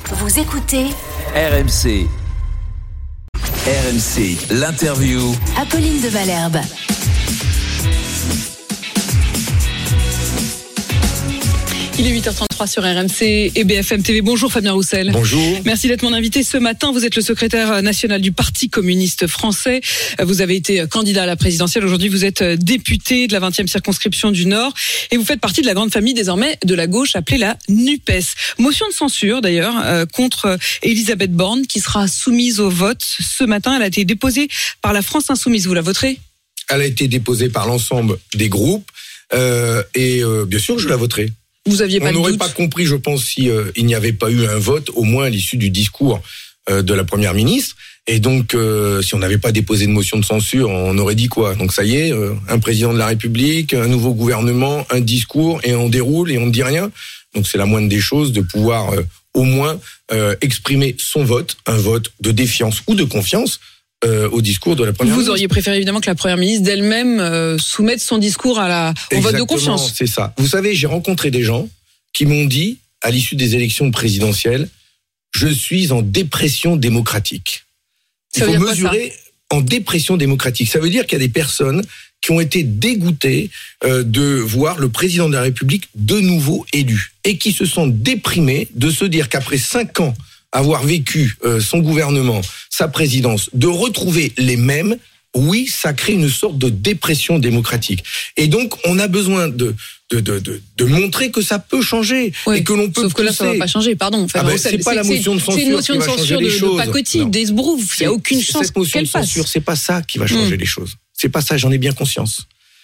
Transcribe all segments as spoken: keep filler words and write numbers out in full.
Vous écoutez R M C. R M C, l'interview. Apolline de Malherbe. Il est huit heures trente-trois sur R M C et B F M T V. Bonjour Fabien Roussel. Bonjour. Merci d'être mon invité ce matin. Vous êtes le secrétaire national du Parti communiste français. Vous avez été candidat à la présidentielle. Aujourd'hui, vous êtes député de la vingtième circonscription du Nord et vous faites partie de la grande famille désormais de la gauche appelée la NUPES. Motion de censure d'ailleurs euh, contre Elisabeth Borne qui sera soumise au vote ce matin. Elle a été déposée par la France Insoumise. Vous la voterez ? Elle a été déposée par l'ensemble des groupes euh, et euh, bien sûr, je la voterai. Vous aviez pas On de n'aurait doute. pas compris, je pense, si euh, il n'y avait pas eu un vote, au moins à l'issue du discours euh, de la première ministre. Et donc, euh, si on n'avait pas déposé de motion de censure, on aurait dit quoi ? Donc ça y est, euh, un président de la République, un nouveau gouvernement, un discours, et on déroule et on ne dit rien. Donc c'est la moindre des choses de pouvoir euh, au moins euh, exprimer son vote, un vote de défiance ou de confiance euh, au discours de la première Vous ministre. auriez préféré évidemment que la première ministre d'elle-même euh, soumette son discours à la, au vote de confiance. C'est ça. Vous savez, j'ai rencontré des gens qui m'ont dit, à l'issue des élections présidentielles, je suis en dépression démocratique. Il Ça veut faut dire quoi, mesurer en dépression démocratique. Ça veut dire qu'il y a des personnes qui ont été dégoûtées euh, de voir le président de la République de nouveau élu et qui se sentent déprimées de se dire qu'après cinq ans avoir vécu euh, son gouvernement, sa présidence, de retrouver les mêmes, oui, ça crée une sorte de dépression démocratique. Et donc, on a besoin de de de de, de montrer que ça peut changer Oui, et que l'on peut sauf que là, pousser. ça va pas changer, pardon. Enfin, Ah ben, Roussel, c'est pas la motion de censure C'est une motion qui de va changer censure de, les de choses. pacotille, Non. d'esbrouf. Il n'y a aucune C'est- chance Cette motion qu'elle de passe. censure, c'est pas ça qui va changer Mmh. les choses. C'est pas ça, j'en ai bien conscience.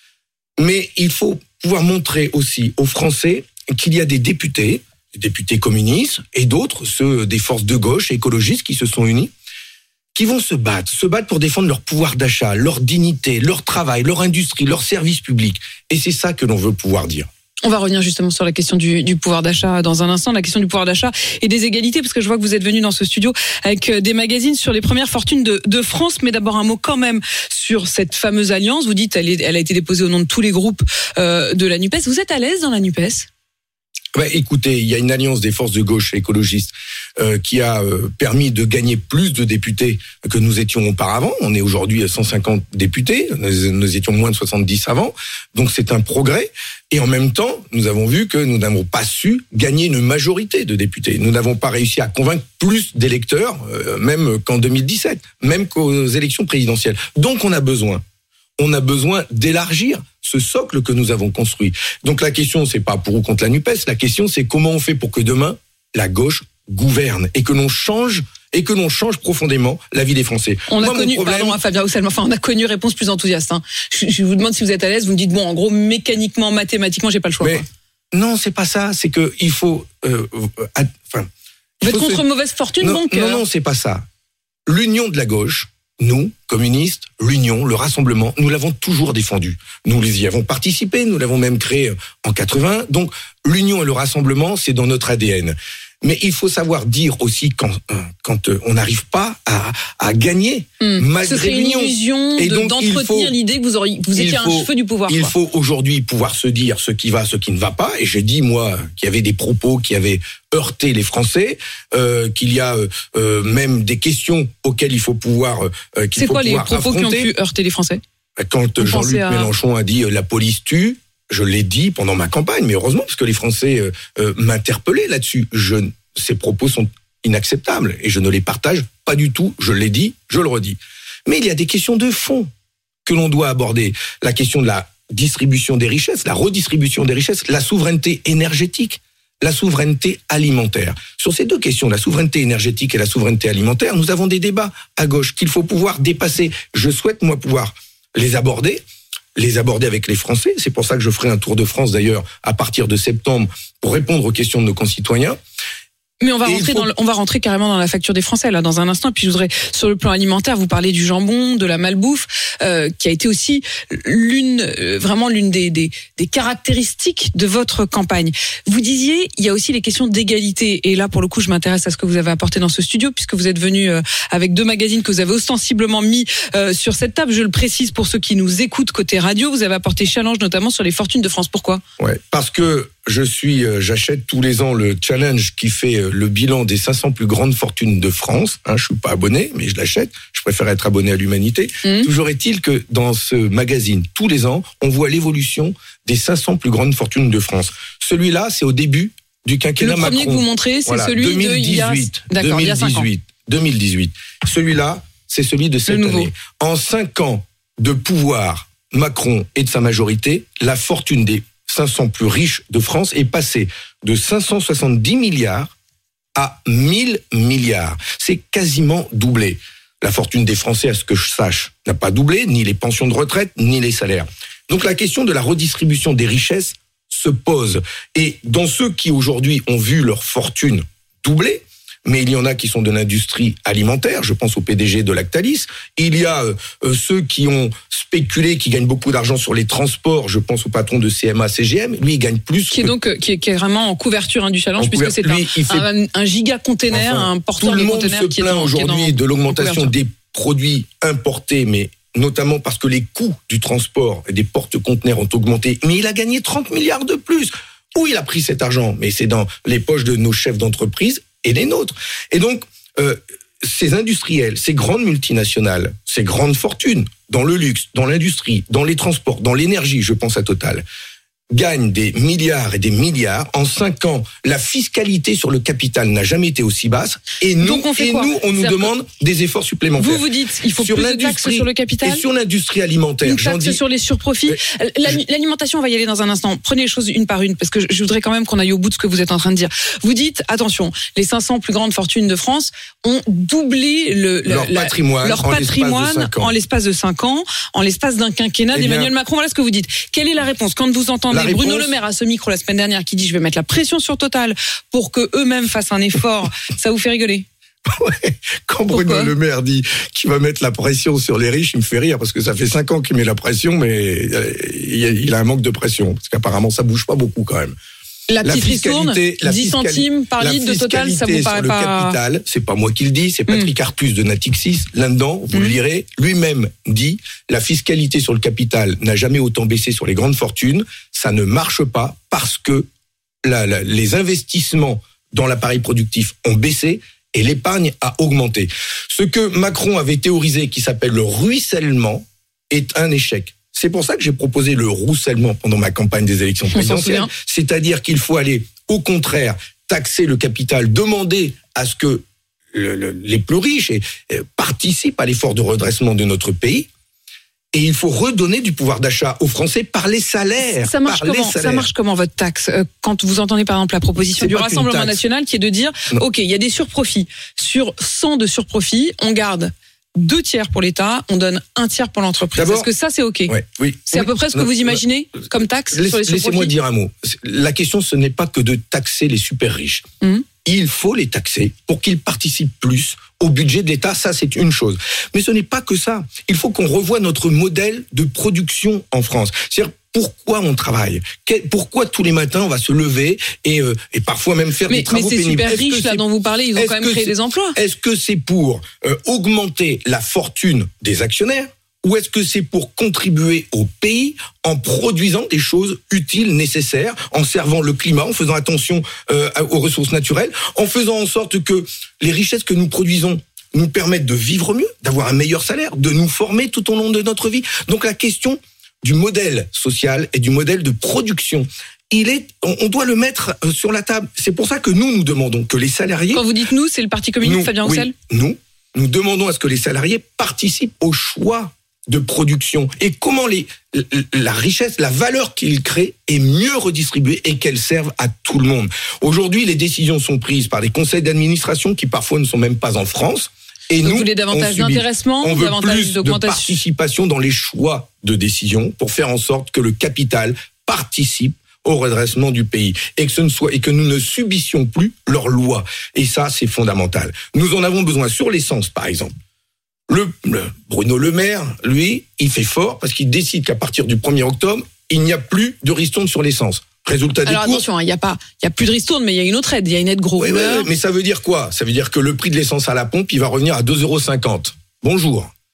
Mais il faut pouvoir montrer aussi aux Français qu'il y a des députés, des députés communistes et d'autres, ceux des forces de gauche écologistes qui se sont unis, qui vont se battre, se battre pour défendre leur pouvoir d'achat, leur dignité, leur travail, leur industrie, leur service public. Et c'est ça que l'on veut pouvoir dire. On va revenir justement sur la question du, du pouvoir d'achat dans un instant, la question du pouvoir d'achat et des égalités, parce que je vois que vous êtes venu dans ce studio avec des magazines sur les premières fortunes de, de France. Mais d'abord un mot quand même sur cette fameuse alliance. Vous dites elle, est, elle a été déposée au nom de tous les groupes euh, de la NUPES. Vous êtes à l'aise dans la NUPES ? Ben, écoutez, il y a une alliance des forces de gauche écologistes euh, qui a euh, permis de gagner plus de députés que nous étions auparavant. On est aujourd'hui à cent cinquante députés, nous, nous étions moins de soixante-dix avant, donc c'est un progrès. Et en même temps, nous avons vu que nous n'avons pas su gagner une majorité de députés. Nous n'avons pas réussi à convaincre plus d'électeurs, euh, même qu'en deux mille dix-sept, même qu'aux élections présidentielles. Donc on a besoin, on a besoin d'élargir ce socle que nous avons construit. Donc la question, c'est pas pour ou contre la NUPES, la question c'est comment on fait pour que demain, la gauche gouverne et que l'on change et que l'on change profondément la vie des Français. On Moi, a mon connu, problème- pardon, Fabien Roussel, enfin, on a connu réponse plus enthousiaste. Hein. Je, je vous demande si vous êtes à l'aise, vous me dites, bon, en gros, mécaniquement, mathématiquement, j'ai pas le choix. Mais quoi. non, c'est pas ça, c'est que il faut... Euh, euh, ad- enfin, il Vous êtes faut contre se- mauvaise fortune, non, donc non, euh, non, c'est pas ça. L'union de la gauche, nous, communistes, l'union, le rassemblement, nous l'avons toujours défendu. Nous y avons participé, nous l'avons même créé en quatre-vingts. Donc, l'union et le rassemblement, c'est dans notre A D N. Mais il faut savoir dire aussi quand, quand on n'arrive pas à, à gagner, hmm. malgré ce serait une l'union. illusion Et de, donc, il d'entretenir faut- l'idée que vous, auriez, que vous il étiez à un faut- cheveu du pouvoir. Il quoi. faut aujourd'hui pouvoir se dire ce qui va, ce qui ne va pas. Et j'ai dit, moi, qu'il y avait des propos qui avaient heurté les Français, euh, qu'il y a euh, même des questions auxquelles il faut pouvoir, euh, qu'il C'est faut quoi les pouvoir propos qui ont affronter. pu heurter les Français ? Quand Vous Jean-Luc pensez à- Mélenchon a dit euh, la police tue, je l'ai dit pendant ma campagne, mais heureusement, parce que les Français euh, euh, m'interpellaient là-dessus. Je, ces propos sont inacceptables et je ne les partage pas du tout. Je l'ai dit, je le redis. Mais il y a des questions de fond que l'on doit aborder. La question de la distribution des richesses, la redistribution des richesses, la souveraineté énergétique, la souveraineté alimentaire. Sur ces deux questions, la souveraineté énergétique et la souveraineté alimentaire, nous avons des débats à gauche qu'il faut pouvoir dépasser. Je souhaite, moi, pouvoir les aborder, les aborder avec les Français. C'est pour ça que je ferai un tour de France, d'ailleurs, à partir de septembre, pour répondre aux questions de nos concitoyens. Mais on va Et rentrer il faut- dans le, on va rentrer carrément dans la facture des Français là dans un instant. Et puis je voudrais sur le plan alimentaire vous parler du jambon, de la malbouffe, euh, qui a été aussi l'une euh, vraiment l'une des, des des caractéristiques de votre campagne. Vous disiez il y a aussi les questions d'égalité. Et là pour le coup je m'intéresse à ce que vous avez apporté dans ce studio puisque vous êtes venu euh, avec deux magazines que vous avez ostensiblement mis euh, sur cette table. Je le précise pour ceux qui nous écoutent côté radio. Vous avez apporté Challenge notamment sur les fortunes de France. Pourquoi ? Ouais, parce que je suis, euh, j'achète tous les ans le challenge qui fait euh, le bilan des cinq cents plus grandes fortunes de France. Hein, je suis pas abonné, mais je l'achète. Je préfère être abonné à l'Humanité. Mmh. Toujours est-il que dans ce magazine, tous les ans, on voit l'évolution des cinq cents plus grandes fortunes de France. Celui-là, c'est au début du quinquennat Macron. Le premier que vous montrez, c'est voilà, celui deux mille dix-huit, de il y a... D'accord, il y a cinq ans. deux mille dix-huit. Celui-là, c'est celui de cette année. En cinq ans de pouvoir Macron et de sa majorité, la fortune des cinq cents plus riches de France est passée de cinq cent soixante-dix milliards à mille milliards. C'est quasiment doublé. La fortune des Français, à ce que je sache, n'a pas doublé, ni les pensions de retraite, ni les salaires. Donc la question de la redistribution des richesses se pose. Et dans ceux qui aujourd'hui ont vu leur fortune doubler, mais il y en a qui sont de l'industrie alimentaire, je pense au P D G de Lactalis, il y a euh, ceux qui ont spéculé, qui gagnent beaucoup d'argent sur les transports, je pense au patron de C M A C G M, lui il gagne plus. Qui est que... donc qui est, qui est vraiment en couverture hein, du challenge, puisque c'est lui, un, fait... un, un giga container, enfin, un porteur de container qui est en, Tout le monde se plaint aujourd'hui de l'augmentation des produits importés, mais notamment parce que les coûts du transport et des porte-conteneurs ont augmenté, mais il a gagné trente milliards de plus. Où il a pris cet argent? Mais c'est dans les poches de nos chefs d'entreprise et les nôtres. Et donc, euh, ces industriels, ces grandes multinationales, ces grandes fortunes, dans le luxe, dans l'industrie, dans les transports, dans l'énergie, je pense à Total, gagnent des milliards et des milliards. En cinq ans, la fiscalité sur le capital n'a jamais été aussi basse. Et nous, donc on, fait et quoi nous, on nous C'est-à-dire demande des efforts supplémentaires. Vous vous dites, il faut sur plus de taxes sur le capital. Et sur l'industrie alimentaire. Une taxe dis... sur les surprofits. Euh, L'alimentation, on va y aller dans un instant. Prenez les choses une par une, parce que je voudrais quand même qu'on aille au bout de ce que vous êtes en train de dire. Vous dites, attention, les cinq cents plus grandes fortunes de France ont doublé le, le, leur la, patrimoine, leur en patrimoine en l'espace de cinq ans, en l'espace d'un quinquennat eh d'Emmanuel bien, Macron. Voilà ce que vous dites. Quelle est la réponse? Quand vous entendez réponse... Bruno Le Maire à ce micro la semaine dernière qui dit je vais mettre la pression sur Total pour que eux-mêmes fassent un effort, ça vous fait rigoler? Ouais. Quand Bruno Pourquoi Le Maire dit qu'il va mettre la pression sur les riches, il me fait rire parce que ça fait cinq ans qu'il met la pression, mais il a un manque de pression parce qu'apparemment ça bouge pas beaucoup quand même. La petite ristourne, dix centimes par litre de Total, ça vous paraît sur pas... le capital, c'est pas moi qui le dis, c'est Patrick mmh. Artus de Natixis, là-dedans, vous mmh. le lirez, lui-même dit, la fiscalité sur le capital n'a jamais autant baissé sur les grandes fortunes, ça ne marche pas parce que la, la, les investissements dans l'appareil productif ont baissé et l'épargne a augmenté. Ce que Macron avait théorisé, qui s'appelle le ruissellement, est un échec. C'est pour ça que j'ai proposé le ruissellement pendant ma campagne des élections présidentielles. C'est-à-dire qu'il faut aller, au contraire, taxer le capital, demander à ce que le, le, les plus riches et, et, participent à l'effort de redressement de notre pays. Et il faut redonner du pouvoir d'achat aux Français par les salaires. Ça marche comment, ça marche comment votre taxe? Quand vous entendez par exemple la proposition du Rassemblement national qui est de dire, non. ok, il y a des surprofits. Sur cent de surprofits, on garde deux tiers pour l'État, on donne un tiers pour l'entreprise. Est-ce que ça, c'est OK? Ouais, oui. C'est oui. à peu près ce que non, vous imaginez non, comme taxe laisse, sur les surprofits? Laissez-moi dire un mot. La question, ce n'est pas que de taxer les super riches. Mmh. Il faut les taxer pour qu'ils participent plus au budget de l'État. Ça, c'est une chose. Mais ce n'est pas que ça. Il faut qu'on revoie notre modèle de production en France. C'est-à-dire, pourquoi on travaille? Pourquoi tous les matins on va se lever et, euh, et parfois même faire mais, des travaux pénibles? Mais ces super riches là dont vous parlez, ils ont quand même créé des emplois. Est-ce que c'est pour euh, augmenter la fortune des actionnaires ou est-ce que c'est pour contribuer au pays en produisant des choses utiles, nécessaires, en servant le climat, en faisant attention euh, aux ressources naturelles, en faisant en sorte que les richesses que nous produisons nous permettent de vivre mieux, d'avoir un meilleur salaire, de nous former tout au long de notre vie? Donc la question du modèle social et du modèle de production, il est, on doit le mettre sur la table. C'est pour ça que nous, nous demandons que les salariés... Quand vous dites nous, c'est le Parti communiste, nous, Fabien Roussel? Oui, nous, nous demandons à ce que les salariés participent au choix de production et comment les, la richesse, la valeur qu'ils créent est mieux redistribuée et qu'elle serve à tout le monde. Aujourd'hui, les décisions sont prises par des conseils d'administration qui parfois ne sont même pas en France. Et Donc nous, vous voulez davantage d'intéressement, on veut davantage plus d'augmentation de participation dans les choix de décision pour faire en sorte que le capital participe au redressement du pays et que ce ne soit et que nous ne subissions plus leurs lois. Et ça, c'est fondamental. Nous en avons besoin sur l'essence, par exemple. Le, le Bruno Le Maire, lui, il fait fort parce qu'il décide qu'à partir du premier octobre, il n'y a plus de ristourne sur l'essence. Résultat des Alors courses. attention, il n'y a pas, il y a plus de ristourne, mais il y a une autre aide, il y a une aide gros. Oui, oui, mais ça veut dire quoi? Ça veut dire que le prix de l'essence à la pompe, il va revenir à deux euros cinquante. Bonjour.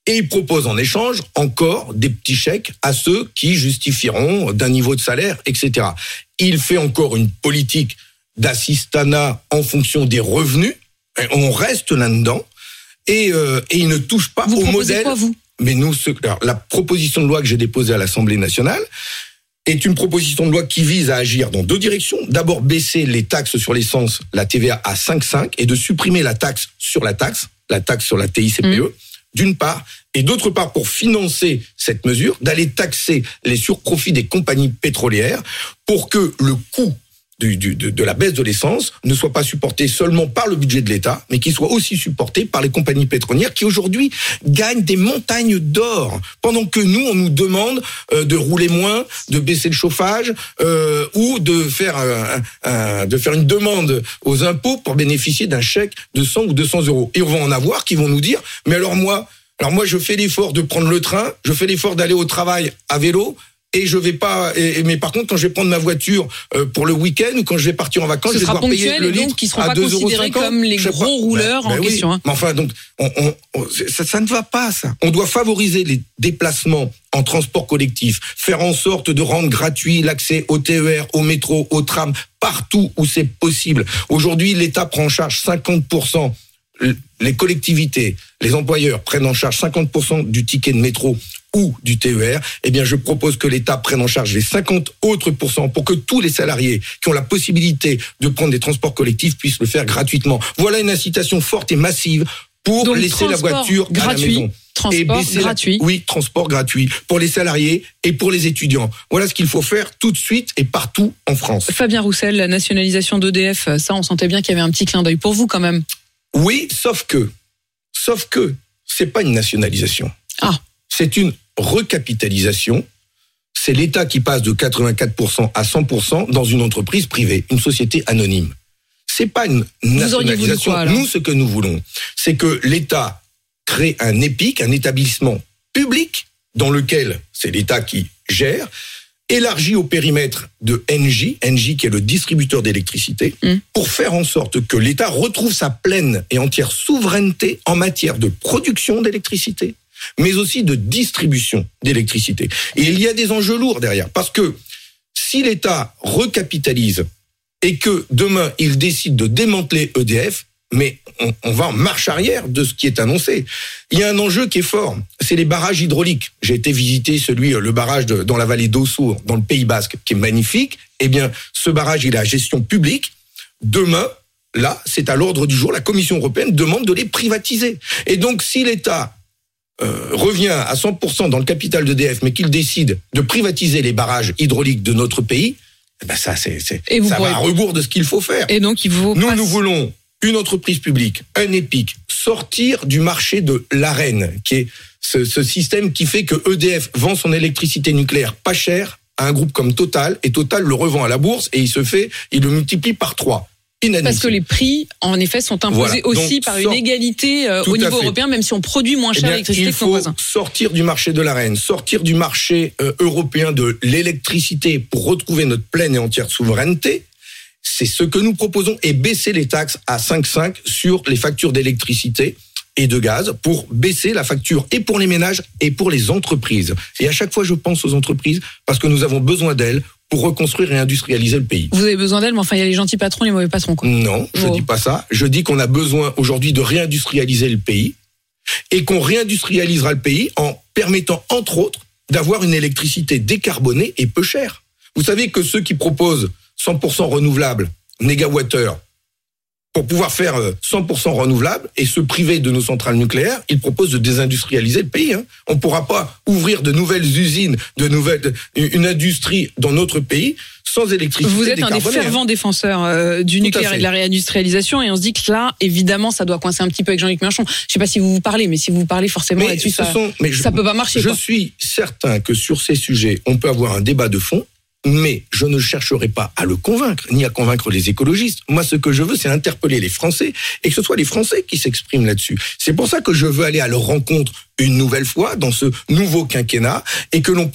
Et il propose en échange encore des petits chèques à ceux qui justifieront d'un niveau de salaire, et cetera. Il fait encore une politique d'assistanat en fonction des revenus. On reste là-dedans. Et, euh, et il ne touche pas vous au proposez modèle. Quoi, vous Mais nous, ce, alors, la proposition de loi que j'ai déposée à l'Assemblée nationale est une proposition de loi qui vise à agir dans deux directions. D'abord, baisser les taxes sur l'essence, la T V A à cinq virgule cinq, et de supprimer la taxe sur la taxe, la taxe sur la T I C P E, mmh. d'une part, et d'autre part, pour financer cette mesure, d'aller taxer les surprofits des compagnies pétrolières pour que le coût Du, du, de, de la baisse de l'essence ne soit pas supporté seulement par le budget de l'État, mais qu'il soit aussi supporté par les compagnies pétrolières qui aujourd'hui gagnent des montagnes d'or, pendant que nous, on nous demande euh, de rouler moins, de baisser le chauffage, euh, ou de faire, un, un, de faire une demande aux impôts pour bénéficier d'un chèque de cent ou deux cents euros. Et on va en avoir qui vont nous dire, mais alors moi, alors moi je fais l'effort de prendre le train, je fais l'effort d'aller au travail à vélo, et je vais pas, et, mais par contre, quand je vais prendre ma voiture euh, pour le week-end ou quand je vais partir en vacances, ce je vais devoir payer le litre qui seront à pas deux euros considérés cinquante. comme les gros pas. rouleurs ben, en ben question. Oui. Hein. Mais enfin, donc, on, on, on, ça, ça ne va pas, ça. On doit favoriser les déplacements en transport collectif, faire en sorte de rendre gratuit l'accès au T E R, au métro, au tram, partout où c'est possible. Aujourd'hui, l'État prend en charge cinquante pour cent. Les collectivités, les employeurs prennent en charge cinquante pour cent du ticket de métro ou du T E R, eh bien, je propose que l'État prenne en charge les cinquante autres pourcents pour que tous les salariés qui ont la possibilité de prendre des transports collectifs puissent le faire gratuitement. Voilà une incitation forte et massive pour Donc, laisser la voiture gratuit, à la maison. Transport et baisser gratuit. La, oui, transport gratuit pour les salariés et pour les étudiants. Voilà ce qu'il faut faire tout de suite et partout en France. Fabien Roussel, la nationalisation d'E D F, ça, on sentait bien qu'il y avait un petit clin d'œil pour vous quand même. Oui, sauf que, sauf que, c'est pas une nationalisation. Ah. C'est une recapitalisation. C'est l'État qui passe de quatre-vingt-quatre pour cent à cent pour cent dans une entreprise privée, une société anonyme. C'est pas une nationalisation. Quoi, nous, ce que nous voulons, c'est que l'État crée un EPIC, un établissement public, dans lequel c'est l'État qui gère, élargi au périmètre de Engie, Engie qui est le distributeur d'électricité, mmh. pour faire en sorte que l'État retrouve sa pleine et entière souveraineté en matière de production d'électricité, mais aussi de distribution d'électricité. Et il y a des enjeux lourds derrière, parce que si l'État recapitalise et que demain il décide de démanteler E D F, mais on, on va en marche arrière de ce qui est annoncé. Il y a un enjeu qui est fort, c'est les barrages hydrauliques. J'ai été visiter celui, le barrage de, dans la vallée d'Aussour, dans le Pays Basque, qui est magnifique. Eh bien, ce barrage, il est à gestion publique. Demain, là, c'est à l'ordre du jour. La Commission européenne demande de les privatiser. Et donc, si l'État euh, revient à cent pour cent dans le capital d'E D F, mais qu'il décide de privatiser les barrages hydrauliques de notre pays, eh ben ça, c'est, c'est ça pourrez... va à rebours de ce qu'il faut faire. Et donc, il faut nous, pas... nous voulons une entreprise publique, un EPIC, sortir du marché de l'A R E N, qui est ce, ce système qui fait que E D F vend son électricité nucléaire pas cher à un groupe comme Total, et Total le revend à la bourse, et il se fait, il le multiplie par trois. Parce que les prix, en effet, sont imposés voilà. aussi Donc, par sort... une égalité euh, au niveau européen, même si on produit moins cher eh l'électricité que nos voisins. Il faut sortir du marché de l'A R E N, sortir du marché euh, européen de l'électricité pour retrouver notre pleine et entière souveraineté. C'est ce que nous proposons, et baisser les taxes à cinq virgule cinq sur les factures d'électricité et de gaz pour baisser la facture et pour les ménages et pour les entreprises. Et à chaque fois, je pense aux entreprises parce que nous avons besoin d'elles pour reconstruire et industrialiser le pays. Vous avez besoin d'elles, mais enfin, il y a les gentils patrons, les mauvais patrons, quoi. Non, je ne oh. dis pas ça. Je dis qu'on a besoin aujourd'hui de réindustrialiser le pays et qu'on réindustrialisera le pays en permettant, entre autres, d'avoir une électricité décarbonée et peu chère. Vous savez que ceux qui proposent cent pour cent renouvelable, mégawattheure, pour pouvoir faire cent pour cent renouvelable et se priver de nos centrales nucléaires, ils proposent de désindustrialiser le pays. Hein. On ne pourra pas ouvrir de nouvelles usines, de nouvelles, une industrie dans notre pays sans électricité. Vous êtes un des fervents défenseurs euh, du Tout nucléaire et de la réindustrialisation, et on se dit que là, évidemment, ça doit coincer un petit peu avec Jean-Luc Mélenchon. Je ne sais pas si vous vous parlez, mais si vous vous parlez forcément mais là-dessus, ça ne peut pas marcher. Je quoi. suis certain que sur ces sujets, on peut avoir un débat de fond. Mais je ne chercherai pas à le convaincre, ni à convaincre les écologistes. Moi, ce que je veux, c'est interpeller les Français, et que ce soit les Français qui s'expriment là-dessus. C'est pour ça que je veux aller à leur rencontre une nouvelle fois, dans ce nouveau quinquennat, et que l'on puisse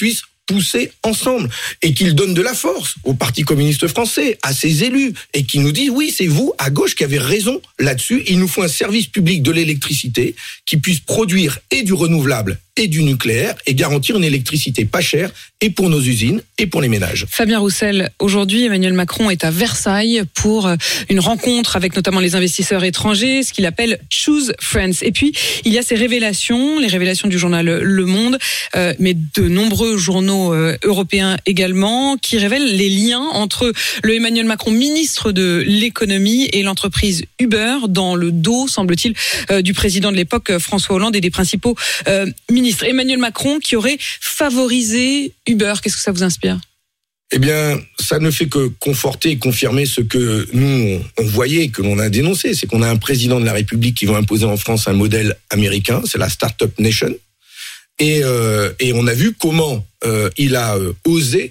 pousser ensemble et qu'il donne de la force au Parti communiste français, à ses élus, et qu'il nous dit oui, c'est vous, à gauche, qui avez raison là-dessus. Il nous faut un service public de l'électricité qui puisse produire et du renouvelable et du nucléaire et garantir une électricité pas chère et pour nos usines et pour les ménages. Fabien Roussel, aujourd'hui Emmanuel Macron est à Versailles pour une rencontre avec notamment les investisseurs étrangers, ce qu'il appelle Choose Friends. Et puis il y a ces révélations, les révélations du journal Le Monde, euh, mais de nombreux journaux euh, européens également, qui révèlent les liens entre le Emmanuel Macron, ministre de l'économie, et l'entreprise Uber, dans le dos, semble-t-il, euh, du président de l'époque François Hollande et des principaux euh, ministres. Emmanuel Macron qui aurait favorisé Uber, qu'est-ce que ça vous inspire ? Eh bien, ça ne fait que conforter et confirmer ce que nous, on voyait, que l'on a dénoncé. C'est qu'on a un président de la République qui veut imposer en France un modèle américain, c'est la Startup Nation. Et, euh, et on a vu comment euh, il a euh, osé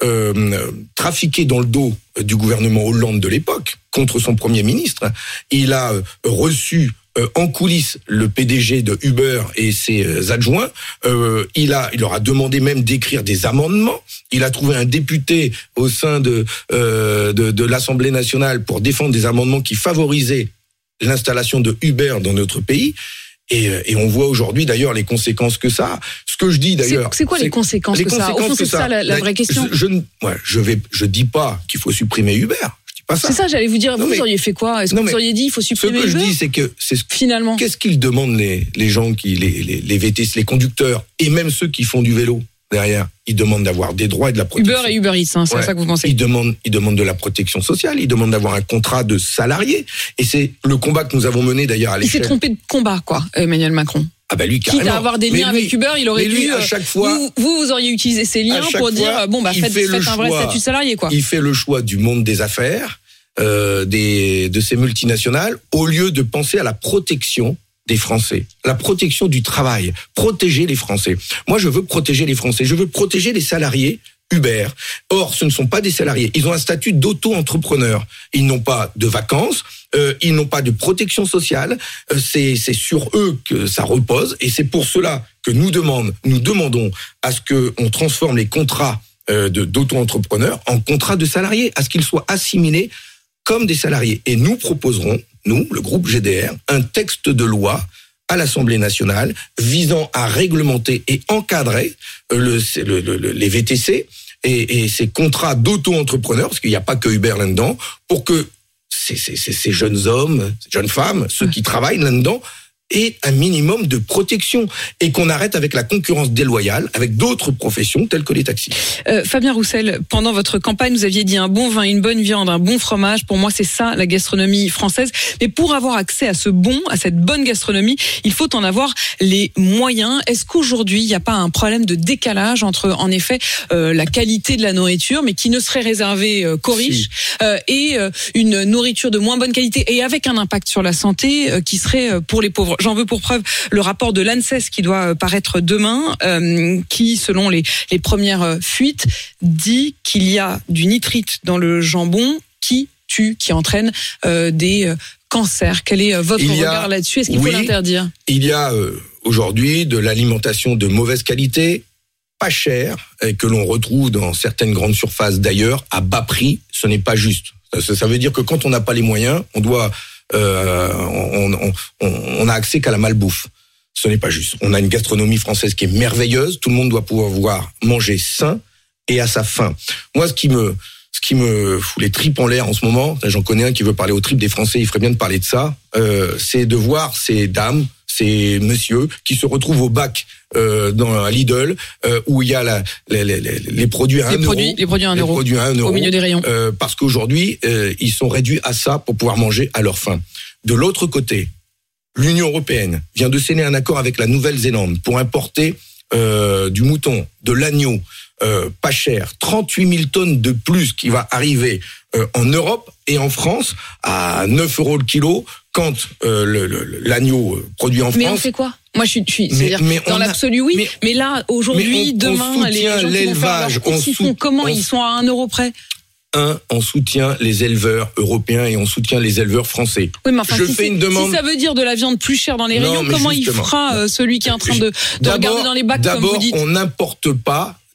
euh, trafiquer dans le dos du gouvernement Hollande de l'époque, contre son Premier ministre. Il a euh, reçu Euh, en coulisses le P D G de Uber et ses euh, adjoints. Euh, il a, il leur a demandé même d'écrire des amendements. Il a trouvé un député au sein de euh, de, de l'Assemblée nationale pour défendre des amendements qui favorisaient l'installation de Uber dans notre pays. Et, et on voit aujourd'hui d'ailleurs les conséquences que ça a. Ce que je dis d'ailleurs, c'est, c'est quoi les conséquences les que ça a ? Au fond, c'est ça, ça la, la vraie question. Je, je, ouais, je vais, je dis pas qu'il faut supprimer Uber. Ça. C'est ça, j'allais vous dire, non, vous mais, auriez fait quoi ? Est-ce que vous auriez dit il faut supprimer Uber ? Ce que Uber ? je dis, c'est que c'est ce, finalement. Qu'est-ce qu'ils demandent les les gens qui les les, les V T C, les conducteurs et même ceux qui font du vélo derrière, ils demandent d'avoir des droits et de la protection. Uber et Uber Eats, hein, c'est ouais. ça que vous pensez. Ils demandent ils demandent de la protection sociale, ils demandent d'avoir un contrat de salarié, et c'est le combat que nous avons mené d'ailleurs à l'échelle. Il s'est trompé de combat, quoi, Emmanuel Macron. Ah bah lui carrément. Quitte à avoir des liens lui, avec Uber, il aurait lui, dû. À chaque fois, vous, vous, vous auriez utilisé ces liens pour fois, dire bon bah faites, faites un choix, vrai statut de salarié, quoi. Il fait le choix du monde des affaires. Euh, des, de ces multinationales, au lieu de penser à la protection des Français, la protection du travail, protéger les Français. Moi, je veux protéger les Français, je veux protéger les salariés Uber. Or, ce ne sont pas des salariés, ils ont un statut d'auto-entrepreneur. Ils n'ont pas de vacances, euh, ils n'ont pas de protection sociale, euh, c'est, c'est sur eux que ça repose, et c'est pour cela que nous, demande, nous demandons à ce qu'on transforme les contrats euh, de, d'auto-entrepreneurs en contrats de salariés, à ce qu'ils soient assimilés comme des salariés. Et nous proposerons, nous, le groupe G D R, un texte de loi à l'Assemblée nationale visant à réglementer et encadrer le, le, le, les V T C et, et ces contrats d'auto-entrepreneurs, parce qu'il n'y a pas que Uber là-dedans, pour que ces, ces, ces jeunes hommes, ces jeunes femmes, ceux qui travaillent là-dedans, et un minimum de protection, et qu'on arrête avec la concurrence déloyale avec d'autres professions telles que les taxis. Euh, Fabien Roussel, pendant votre campagne, vous aviez dit un bon vin, une bonne viande, un bon fromage. Pour moi, c'est ça la gastronomie française. Mais pour avoir accès à ce bon, à cette bonne gastronomie, il faut en avoir les moyens. Est-ce qu'aujourd'hui, il n'y a pas un problème de décalage entre, en effet, euh, la qualité de la nourriture, mais qui ne serait réservée euh, qu'aux riches, si. euh, et euh, une nourriture de moins bonne qualité et avec un impact sur la santé euh, qui serait euh, pour les pauvres? J'en veux pour preuve le rapport de l'ANSES qui doit paraître demain, euh, qui, selon les, les premières fuites, dit qu'il y a du nitrite dans le jambon qui tue, qui entraîne euh, des euh, cancers. Quel est euh, votre a, regard là-dessus ? Est-ce qu'il oui, faut l'interdire ? Il y a euh, aujourd'hui de l'alimentation de mauvaise qualité, pas chère, et que l'on retrouve dans certaines grandes surfaces d'ailleurs, à bas prix. Ce n'est pas juste. Ça, ça veut dire que quand on n'a pas les moyens, on doit... Euh, on, on, on, on a accès qu'à la malbouffe. Ce n'est pas juste. On a une gastronomie française qui est merveilleuse. Tout le monde doit pouvoir manger sain et à sa faim. Moi, ce qui me, ce qui me fout les tripes en l'air en ce moment, j'en connais un qui veut parler aux tripes des Français, il ferait bien de parler de ça, euh, c'est de voir ces dames, ces messieurs qui se retrouvent au bac euh, dans un Lidl euh, où il y a la, les, les, les produits à les un produits, euro. Les produits à un les euro. Produits à un euro. Au milieu des rayons. Euh, parce qu'aujourd'hui, euh, ils sont réduits à ça pour pouvoir manger à leur faim. De l'autre côté, l'Union européenne vient de signer un accord avec la Nouvelle-Zélande pour importer euh, du mouton, de l'agneau, euh, pas cher, trente-huit mille tonnes de plus qui va arriver euh, en Europe et en France à neuf euros le kilo, quand euh, le, le, l'agneau produit en France. Mais on fait quoi ? Moi, je suis, je suis c'est-à-dire, mais, mais dans l'absolu, a, oui. Mais, mais là, aujourd'hui, mais on, demain, on les gens qui vont faire leurs courses, ils font comment ? Ils sont à un euro près ? Un, on soutient les éleveurs européens et on soutient les éleveurs français. Oui, mais enfin, je si, fais une demande... si ça veut dire de la viande plus chère dans les non, rayons, comment il fera euh, celui qui est en train de, de regarder dans les bacs, comme vous dites ? D'abord, on n'importe pas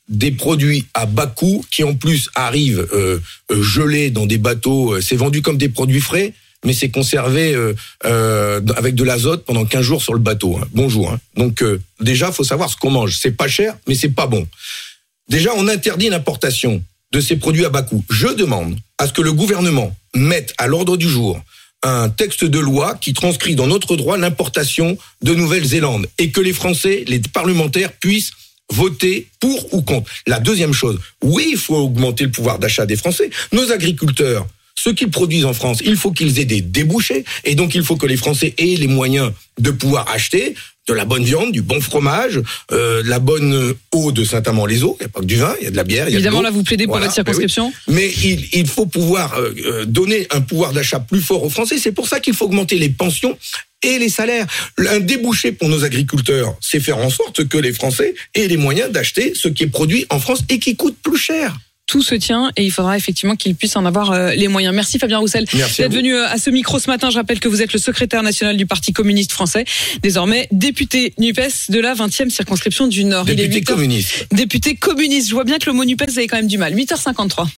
des produits à bas coût qui en plus arrivent euh, euh, gelés dans des bateaux. C'est vendu comme des produits frais, mais c'est conservé euh, euh, avec de l'azote pendant quinze jours sur le bateau. Hein. Bonjour. Hein. Donc euh, déjà, faut savoir ce qu'on mange. C'est pas cher, mais c'est pas bon. Déjà, on interdit l'importation de ces produits à bas coût. Je demande à ce que le gouvernement mette à l'ordre du jour un texte de loi qui transcrit dans notre droit l'importation de Nouvelle-Zélande et que les Français, les parlementaires puissent voter pour ou contre. La deuxième chose, oui, il faut augmenter le pouvoir d'achat des Français. Nos agriculteurs, ceux qu'ils produisent en France, il faut qu'ils aient des débouchés et donc il faut que les Français aient les moyens de pouvoir acheter de la bonne viande, du bon fromage, euh, de la bonne eau de Saint-Amand-les-Eaux. Il n'y a pas que du vin, il y a de la bière, il y a Évidemment, de l'eau. là, vous plaidez pour Voilà, votre circonscription. Mais, oui. mais il, il faut pouvoir euh, donner un pouvoir d'achat plus fort aux Français. C'est pour ça qu'il faut augmenter les pensions et les salaires. Un débouché pour nos agriculteurs, c'est faire en sorte que les Français aient les moyens d'acheter ce qui est produit en France et qui coûte plus cher. Tout se tient et il faudra effectivement qu'ils puissent en avoir euh, les moyens. Merci Fabien Roussel d'être venu à ce micro ce matin. Je rappelle que vous êtes le secrétaire national du Parti communiste français, désormais député NUPES de la vingtième circonscription du Nord. Député communiste. Député communiste. Je vois bien que le mot NUPES, vous avez quand même du mal. huit heures cinquante-trois.